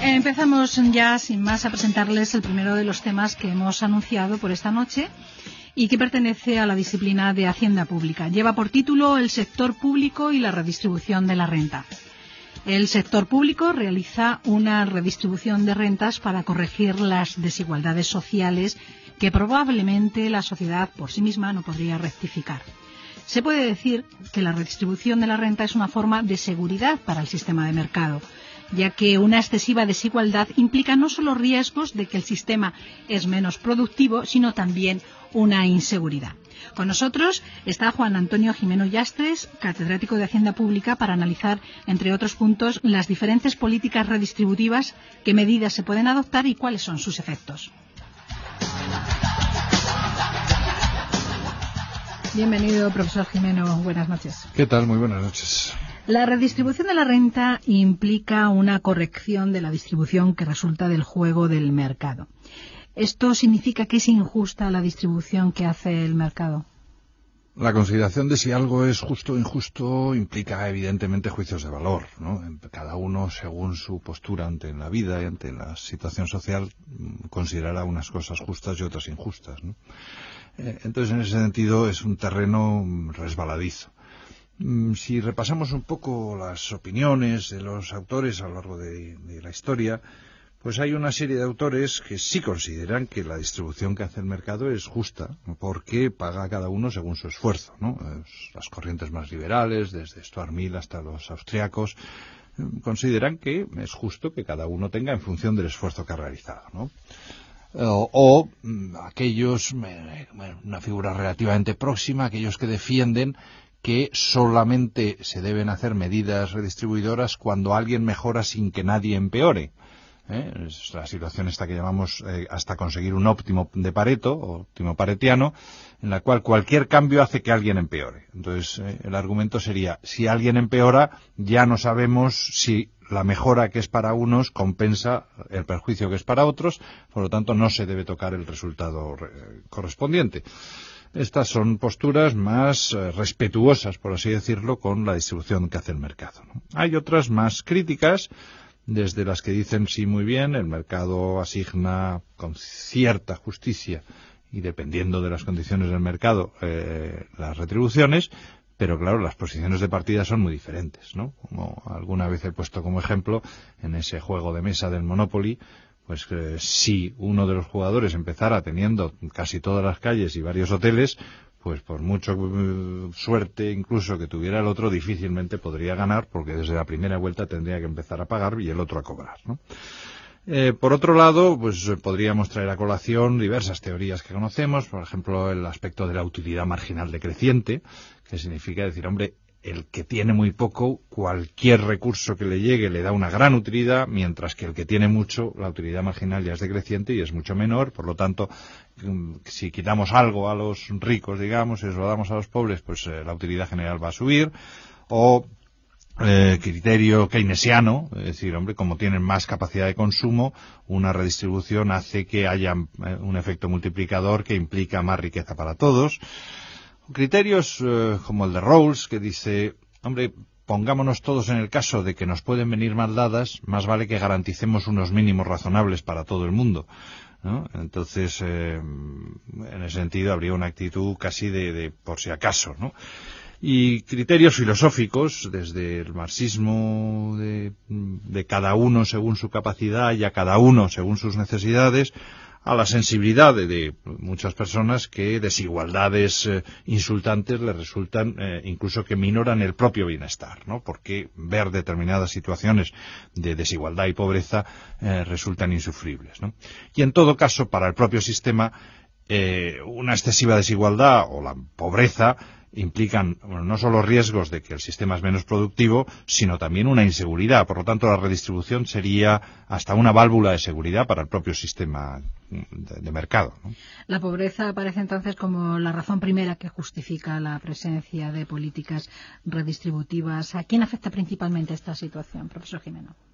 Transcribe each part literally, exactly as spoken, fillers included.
Empezamos ya, sin más, a presentarles el primero de los temas que hemos anunciado por esta noche y que pertenece a la disciplina de Hacienda Pública. Lleva por título El sector público y la redistribución de la renta. El sector público realiza una redistribución de rentas para corregir las desigualdades sociales que probablemente la sociedad por sí misma no podría rectificar. Se puede decir que la redistribución de la renta es una forma de seguridad para el sistema de mercado, ya que una excesiva desigualdad implica no solo riesgos de que el sistema es menos productivo, sino también una inseguridad. Con nosotros está Juan Antonio Gimeno Llastres, catedrático de Hacienda Pública, para analizar, entre otros puntos, las diferentes políticas redistributivas, qué medidas se pueden adoptar y cuáles son sus efectos. Bienvenido, profesor Gimeno. Buenas noches. ¿Qué tal? Muy buenas noches. La redistribución de la renta implica una corrección de la distribución que resulta del juego del mercado. ¿Esto significa que es injusta la distribución que hace el mercado? La consideración de si algo es justo o injusto implica evidentemente juicios de valor, ¿no? Cada uno, según su postura ante la vida y ante la situación social, considerará unas cosas justas y otras injustas, ¿no? Entonces, en ese sentido, es un terreno resbaladizo. Si repasamos un poco las opiniones de los autores a lo largo de, de la historia, pues hay una serie de autores que sí consideran que la distribución que hace el mercado es justa, porque paga a cada uno según su esfuerzo, ¿no? Las corrientes más liberales, desde Stuart Mill hasta los austriacos, consideran que es justo que cada uno tenga en función del esfuerzo que ha realizado, ¿no? O, o aquellos, una figura relativamente próxima, aquellos que defienden que solamente se deben hacer medidas redistribuidoras cuando alguien mejora sin que nadie empeore. ¿Eh? Es la situación esta que llamamos eh, hasta conseguir un óptimo de Pareto, óptimo paretiano, en la cual cualquier cambio hace que alguien empeore. Entonces, eh, el argumento sería, si alguien empeora, ya no sabemos si la mejora que es para unos compensa el perjuicio que es para otros, por lo tanto no se debe tocar el resultado eh, correspondiente. Estas son posturas más eh, respetuosas, por así decirlo, con la distribución que hace el mercado, ¿no? Hay otras más críticas, desde las que dicen, sí, muy bien, el mercado asigna con cierta justicia y dependiendo de las condiciones del mercado eh, las retribuciones, pero claro, las posiciones de partida son muy diferentes, ¿no? Como alguna vez he puesto como ejemplo, en ese juego de mesa del Monopoly, pues eh, si uno de los jugadores empezara teniendo casi todas las calles y varios hoteles, pues por mucho uh, suerte incluso que tuviera el otro, difícilmente podría ganar, porque desde la primera vuelta tendría que empezar a pagar y el otro a cobrar, ¿no? Eh, por otro lado, pues eh, podríamos traer a colación diversas teorías que conocemos, por ejemplo, el aspecto de la utilidad marginal decreciente, que significa decir, hombre, el que tiene muy poco, cualquier recurso que le llegue le da una gran utilidad, mientras que el que tiene mucho, la utilidad marginal ya es decreciente y es mucho menor, por lo tanto, si quitamos algo a los ricos, digamos, y se lo damos a los pobres, pues eh, la utilidad general va a subir, o eh, criterio keynesiano, es decir, hombre, como tienen más capacidad de consumo, una redistribución hace que haya eh, un efecto multiplicador que implica más riqueza para todos. Criterios eh, como el de Rawls, que dice, hombre, pongámonos todos en el caso de que nos pueden venir mal dadas, más vale que garanticemos unos mínimos razonables para todo el mundo, ¿no? Entonces, eh, en ese sentido, habría una actitud casi de, de por si acaso, ¿no? Y criterios filosóficos, desde el marxismo de, de cada uno según su capacidad y a cada uno según sus necesidades, a la sensibilidad de, de muchas personas que desigualdades eh, insultantes les resultan eh, incluso que minoran el propio bienestar, ¿no? Porque ver determinadas situaciones de desigualdad y pobreza eh, resultan insufribles, ¿no? Y en todo caso, para el propio sistema, eh, una excesiva desigualdad o la pobreza implican, bueno, no solo riesgos de que el sistema es menos productivo, sino también una inseguridad. Por lo tanto, la redistribución sería hasta una válvula de seguridad para el propio sistema de, de mercado, ¿no? La pobreza aparece entonces como la razón primera que justifica la presencia de políticas redistributivas. ¿A quién afecta principalmente esta situación, profesor Gimeno?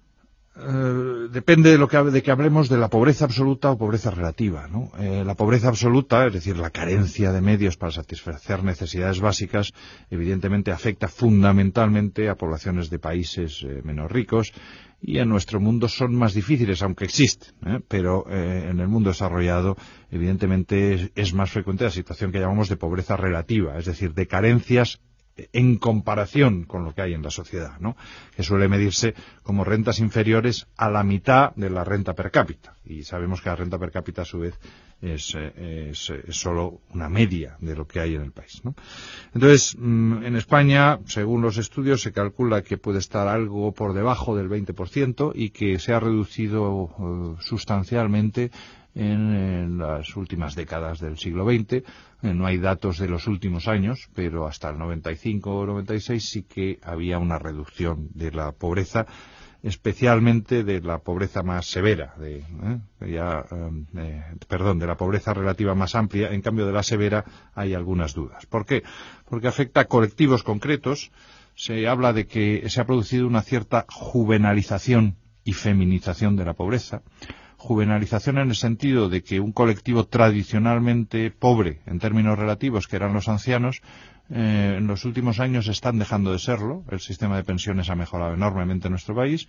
Eh, depende de lo que de que hablemos de la pobreza absoluta o pobreza relativa, ¿no? Eh, la pobreza absoluta, es decir, la carencia de medios para satisfacer necesidades básicas, evidentemente afecta fundamentalmente a poblaciones de países eh, menos ricos, y en nuestro mundo son más difíciles, aunque existen, ¿eh? pero eh, en el mundo desarrollado evidentemente es, es más frecuente la situación que llamamos de pobreza relativa, es decir, de carencias en comparación con lo que hay en la sociedad, ¿no? Que suele medirse como rentas inferiores a la mitad de la renta per cápita, y sabemos que la renta per cápita a su vez es, es, es solo una media de lo que hay en el país, ¿no? Entonces, en España, según los estudios, se calcula que puede estar algo por debajo del veinte por ciento y que se ha reducido uh, sustancialmente en, en las últimas décadas del siglo veinte. Eh, no hay datos de los últimos años, pero hasta el noventa y cinco o noventa y seis sí que había una reducción de la pobreza, especialmente de la pobreza más severa, de, eh, ya, eh, perdón, de la pobreza relativa más amplia. En cambio, de la severa hay algunas dudas. ¿Por qué? Porque afecta a colectivos concretos. Se habla de que se ha producido una cierta juvenalización y feminización de la pobreza. Juvenalización en el sentido de que un colectivo tradicionalmente pobre en términos relativos, que eran los ancianos, eh, en los últimos años están dejando de serlo. El sistema de pensiones ha mejorado enormemente en nuestro país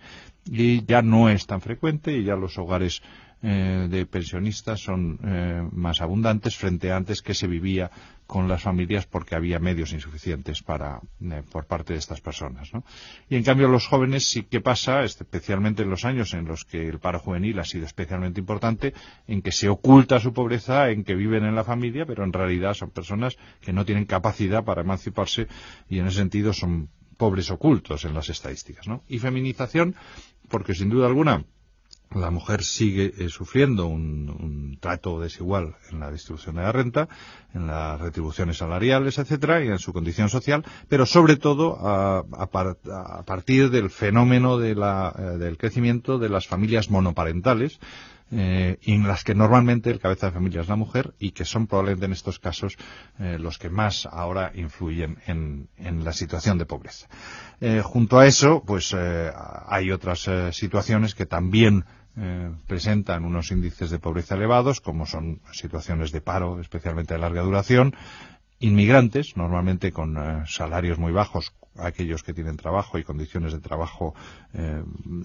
y ya no es tan frecuente, y ya los hogares eh, de pensionistas son eh, más abundantes frente a antes, que se vivía con las familias porque había medios insuficientes para eh, por parte de estas personas, ¿no? Y en cambio los jóvenes sí que pasa, especialmente en los años en los que el paro juvenil ha sido especialmente importante, en que se oculta su pobreza, en que viven en la familia, pero en realidad son personas que no tienen capacidad para emanciparse, y en ese sentido son pobres ocultos en las estadísticas, ¿no? Y feminización, porque sin duda alguna la mujer sigue eh, sufriendo un, un trato desigual en la distribución de la renta, en las retribuciones salariales, etcétera, y en su condición social, pero sobre todo a, a, par, a partir del fenómeno de la, eh, del crecimiento de las familias monoparentales, eh, en las que normalmente el cabeza de familia es la mujer, y que son probablemente en estos casos eh, los que más ahora influyen en, en la situación de pobreza. Eh, junto a eso, pues eh, hay otras eh, situaciones que también Eh, presentan unos índices de pobreza elevados, como son situaciones de paro, especialmente de larga duración, inmigrantes, normalmente con eh, salarios muy bajos, aquellos que tienen trabajo y condiciones de trabajo eh,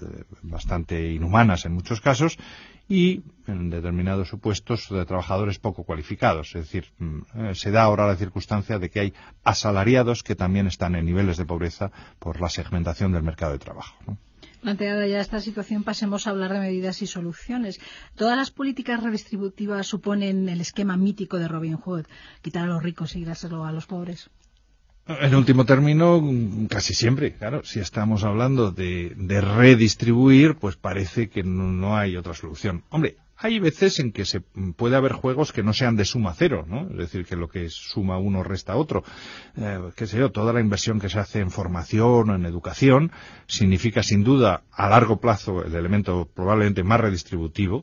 bastante inhumanas en muchos casos, y en determinados supuestos de trabajadores poco cualificados. Es decir, eh, se da ahora la circunstancia de que hay asalariados que también están en niveles de pobreza por la segmentación del mercado de trabajo, ¿no? Planteada ya esta situación, pasemos a hablar de medidas y soluciones. Todas las políticas redistributivas suponen el esquema mítico de Robin Hood, quitar a los ricos y dárselo a los pobres. En último término, casi siempre, claro, si estamos hablando de, de redistribuir, pues parece que no, no hay otra solución. Hombre, hay veces en que se puede haber juegos que no sean de suma cero, ¿no? Es decir, que lo que suma uno resta otro. Eh, qué sé yo, toda la inversión que se hace en formación o en educación significa sin duda a largo plazo el elemento probablemente más redistributivo.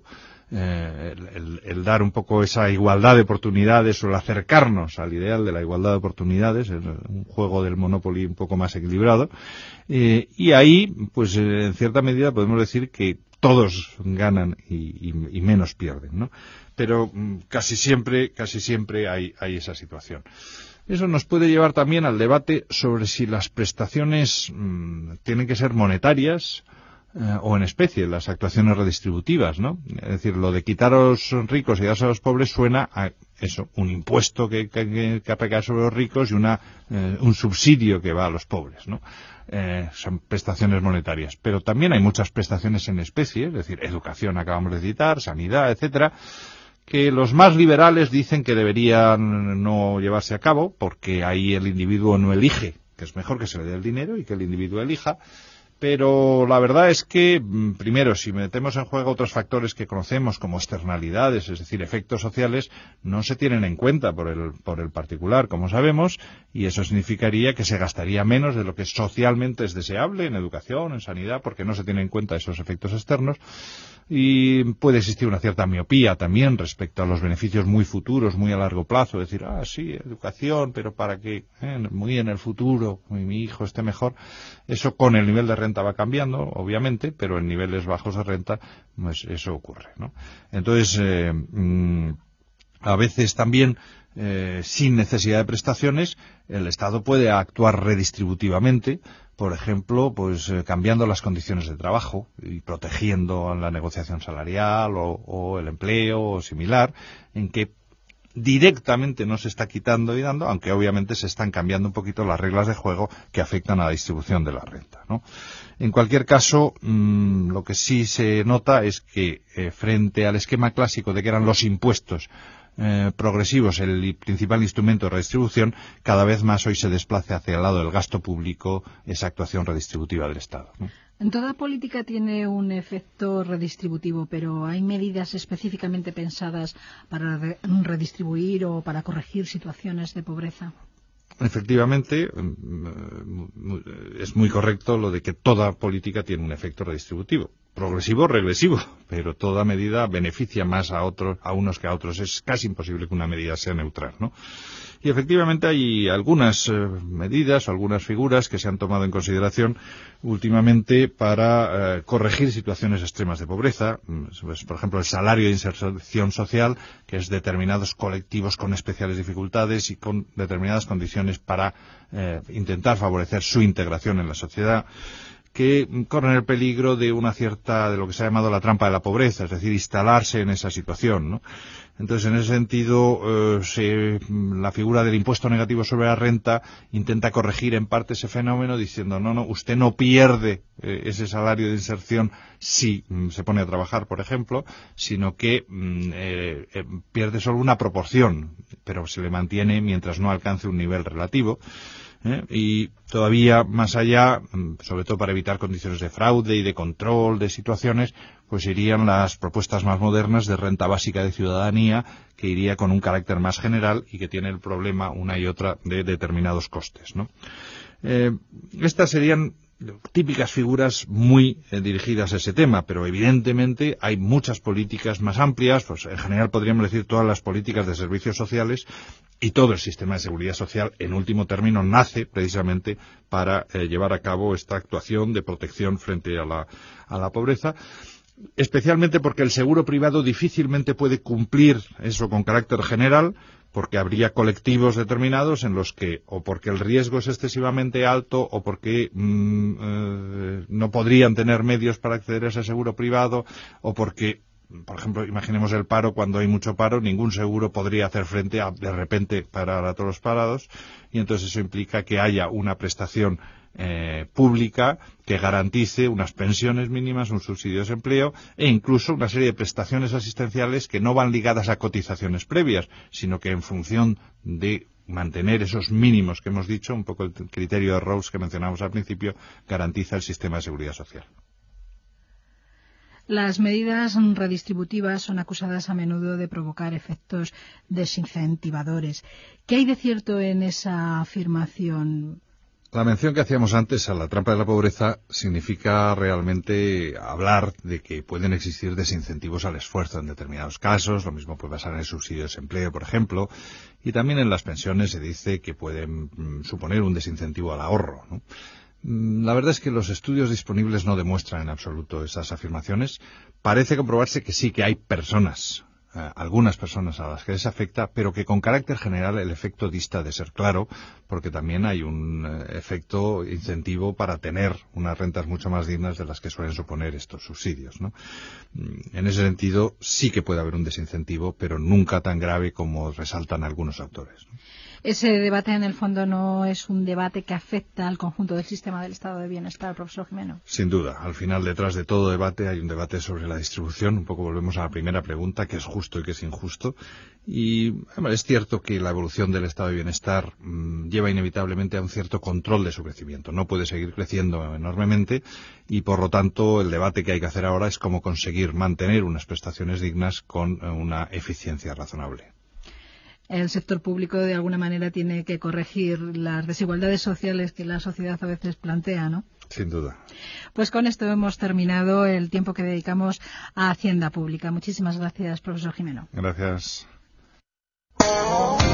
Eh, el, el, el dar un poco esa igualdad de oportunidades, o el acercarnos al ideal de la igualdad de oportunidades, el, un juego del Monopoly un poco más equilibrado, eh, y ahí, pues eh, en cierta medida podemos decir que todos ganan y, y, y menos pierden, ¿no? Pero mm, casi siempre, casi siempre hay, hay esa situación. Eso nos puede llevar también al debate sobre si las prestaciones mmm, tienen que ser monetarias eh, o en especie, las actuaciones redistributivas, ¿no? Es decir, lo de quitar a los ricos y darse a los pobres suena a eso, un impuesto que, que, que aplica sobre los ricos y una, eh, un subsidio que va a los pobres, ¿no? Eh, son prestaciones monetarias, pero también hay muchas prestaciones en especie, es decir, educación acabamos de citar, sanidad, etcétera, que los más liberales dicen que deberían no llevarse a cabo porque ahí el individuo no elige, que es mejor que se le dé el dinero y que el individuo elija. Pero la verdad es que, primero, si metemos en juego otros factores que conocemos como externalidades, es decir, efectos sociales, no se tienen en cuenta por el, por el particular, como sabemos, y eso significaría que se gastaría menos de lo que socialmente es deseable en educación, en sanidad, porque no se tienen en cuenta esos efectos externos. Y puede existir una cierta miopía también respecto a los beneficios muy futuros, muy a largo plazo, decir, ah, sí, educación, pero para que eh, muy en el futuro mi hijo esté mejor. Eso con el nivel de renta va cambiando, obviamente, pero en niveles bajos de renta, pues eso ocurre, ¿no? Entonces, eh, mmm, a veces también, eh, sin necesidad de prestaciones, el Estado puede actuar redistributivamente, por ejemplo, pues eh, cambiando las condiciones de trabajo y protegiendo la negociación salarial o, o el empleo o similar, en que directamente no se está quitando y dando, aunque obviamente se están cambiando un poquito las reglas de juego que afectan a la distribución de la renta, ¿no? En cualquier caso, mmm, lo que sí se nota es que eh, frente al esquema clásico de que eran los impuestos eh, progresivos el principal instrumento de redistribución, cada vez más hoy se desplaza hacia el lado del gasto público esa actuación redistributiva del Estado, ¿no? En toda política tiene un efecto redistributivo, pero ¿hay medidas específicamente pensadas para re- redistribuir o para corregir situaciones de pobreza? Efectivamente, es muy correcto lo de que toda política tiene un efecto redistributivo. Progresivo o regresivo, pero toda medida beneficia más a otros, a unos que a otros. Es casi imposible que una medida sea neutral, ¿no? Y efectivamente hay algunas eh, medidas o algunas figuras que se han tomado en consideración últimamente para eh, corregir situaciones extremas de pobreza. Pues, por ejemplo, el salario de inserción social, que es determinados colectivos con especiales dificultades y con determinadas condiciones para eh, intentar favorecer su integración en la sociedad, que corren el peligro de una cierta, de lo que se ha llamado la trampa de la pobreza, es decir, instalarse en esa situación, ¿no? Entonces, en ese sentido, eh, se, la figura del impuesto negativo sobre la renta intenta corregir en parte ese fenómeno diciendo, no, no, usted no pierde eh, ese salario de inserción si mm, se pone a trabajar, por ejemplo, sino que mm, eh, eh, pierde solo una proporción, pero se le mantiene mientras no alcance un nivel relativo. ¿Eh? Y todavía más allá, sobre todo para evitar condiciones de fraude y de control de situaciones, pues irían las propuestas más modernas de renta básica de ciudadanía, que iría con un carácter más general y que tiene el problema una y otra de determinados costes, ¿no? Eh, estas serían típicas figuras muy eh, dirigidas a ese tema, pero evidentemente hay muchas políticas más amplias, pues en general podríamos decir todas las políticas de servicios sociales y todo el sistema de seguridad social, en último término, nace precisamente para eh, llevar a cabo esta actuación de protección frente a la, a la pobreza, especialmente porque el seguro privado difícilmente puede cumplir eso con carácter general, porque habría colectivos determinados en los que, o porque el riesgo es excesivamente alto, o porque mmm, eh, no podrían tener medios para acceder a ese seguro privado, o porque, por ejemplo, imaginemos el paro, cuando hay mucho paro, ningún seguro podría hacer frente a, de repente, parar a todos los parados, y entonces eso implica que haya una prestación Eh, pública que garantice unas pensiones mínimas, un subsidio de desempleo e incluso una serie de prestaciones asistenciales que no van ligadas a cotizaciones previas, sino que en función de mantener esos mínimos que hemos dicho, un poco el criterio de Rawls que mencionamos al principio, garantiza el sistema de seguridad social. Las medidas redistributivas son acusadas a menudo de provocar efectos desincentivadores. ¿Qué hay de cierto en esa afirmación? La mención que hacíamos antes a la trampa de la pobreza significa realmente hablar de que pueden existir desincentivos al esfuerzo en determinados casos, lo mismo puede pasar en el subsidio de desempleo, por ejemplo, y también en las pensiones se dice que pueden mm, suponer un desincentivo al ahorro, ¿no? La verdad es que los estudios disponibles no demuestran en absoluto esas afirmaciones. Parece comprobarse que sí que hay personas, eh, algunas personas a las que les afecta, pero que con carácter general el efecto dista de ser claro, porque también hay un eh, efecto incentivo para tener unas rentas mucho más dignas de las que suelen suponer estos subsidios, ¿no? En ese sentido sí que puede haber un desincentivo, pero nunca tan grave como resaltan algunos autores, ¿no? Ese debate, en el fondo, no es un debate que afecta al conjunto del sistema del estado de bienestar, profesor Gimeno. Sin duda. Al final, detrás de todo debate hay un debate sobre la distribución. Un poco volvemos a la primera pregunta, que es justo y que es injusto. Y bueno, es cierto que la evolución del estado de bienestar mmm, lleva inevitablemente a un cierto control de su crecimiento. No puede seguir creciendo enormemente y, por lo tanto, el debate que hay que hacer ahora es cómo conseguir mantener unas prestaciones dignas con eh, una eficiencia razonable. El sector público, de alguna manera, tiene que corregir las desigualdades sociales que la sociedad a veces plantea, ¿no? Sin duda. Pues con esto hemos terminado el tiempo que dedicamos a Hacienda Pública. Muchísimas gracias, profesor Gimeno. Gracias.